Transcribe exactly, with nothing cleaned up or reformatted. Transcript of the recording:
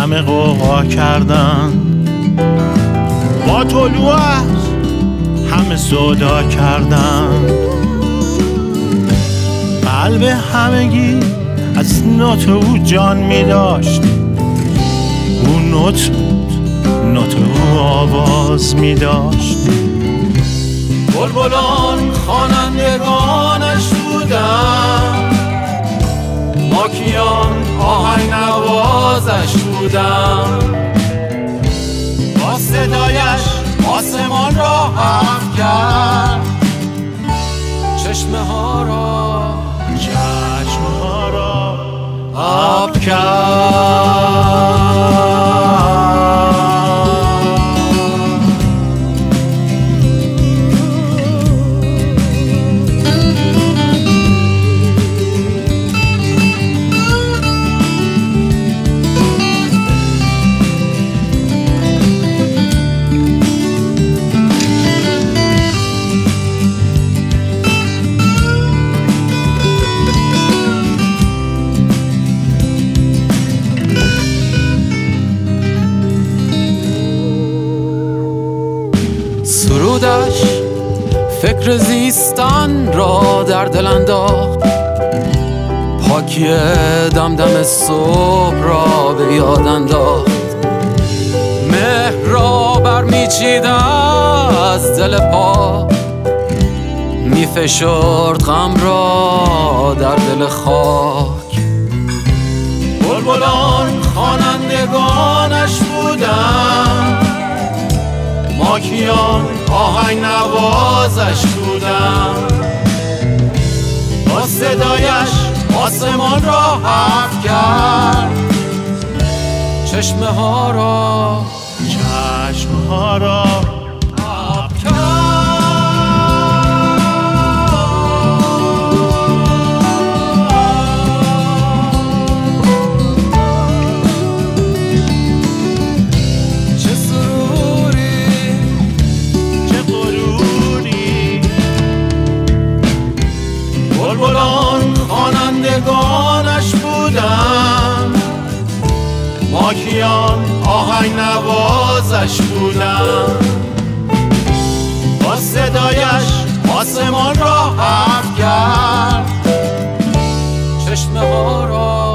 همه قوقا کردن، با طلوعت همه سودا کردن. قلب همگی از نوت او جان می داشت، او نوت بود، نوت او آواز می داشت. بلبلان خوانندگانش بودن، ماکیان آهنگ نوازش بودن. با صدایش آسمان را حرف کرد، چشمه ها را چشمه ها را آب کرد. سرودش فکر زیستن را در دل انداخت، پاکی دمدم صبح را به یاد انداخت. مهر را برمیچید از دل پا، میفشرد غم را در دل خاک. بلبلان خوانندگانش بودن، ماکیان آهنگ نوازش بودن. با صدایش آسمان را حرف کرد، چشمه ها را چشمه ها را آب کرد. بلبلان خوانندگانش بودن، ماکیان آهنگ نوازش بودن. با صدایش آسمان را حرف کرد، چشمه ها را